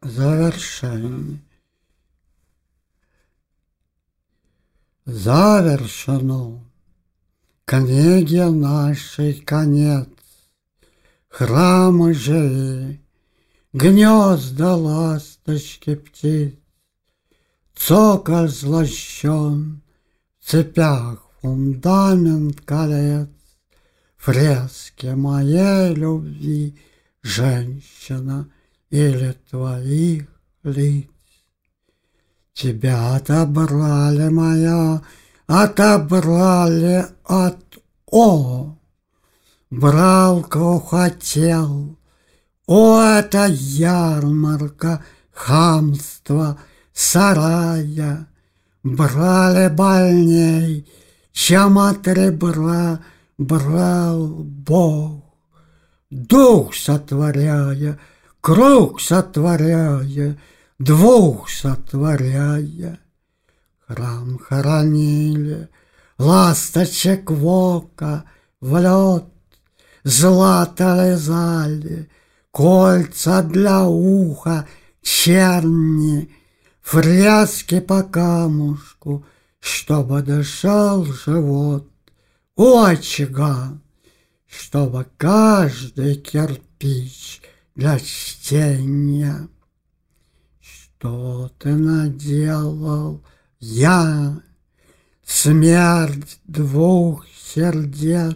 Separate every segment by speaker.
Speaker 1: Завершение. Завершено. Книги нашей конец. Храмы живи, гнезда ласточки птиц. Цоколь злощен, в цепях фундамент колец. Фрески моей любви, женщина, или твоих лиц. Тебя отобрали моя, отобрали от Брал, кого хотел. Это ярмарка, хамство, сарая. Брали больней, чем от ребра брал Бог. Дух сотворяя, круг сотворяя, двух сотворяя. Храм хоронили, ласточек в око, в лед, злато лизали, кольца для уха, черни, фрески по камушку, чтобы дышал живот у очага, чтобы каждый кирпич для чтения. Что ты наделал, я, смерть двух сердец,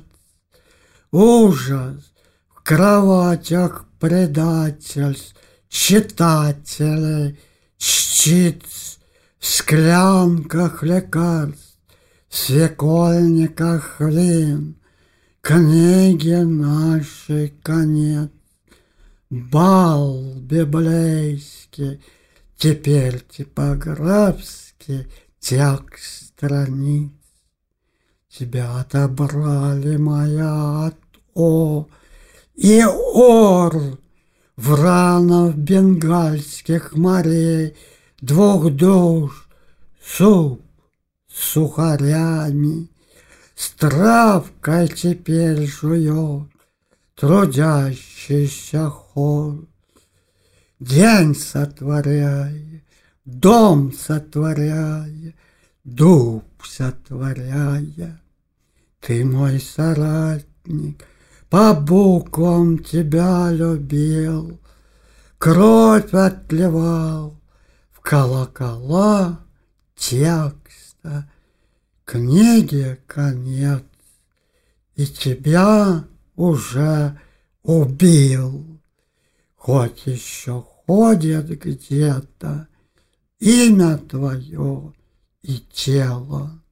Speaker 1: ужас в кроватях предательств, читателей, чтиц, в склянках лекарств, в свекольниках хлин, книги нашей конец. Бал библейский, теперь типографский текст страниц. Тебя отобрали моя от и Орл, вранов бенгальских морей, двух душ, суп с сухарями, с травкой теперь жует трудящийся хор. День сотворяя, дом сотворяя, дуб сотворяя. Ты мой соратник, по буквам тебя любил, кровь отливал в колокола текста, книги конец, и тебя уже убил. Хоть еще ходит где-то имя твое и тело.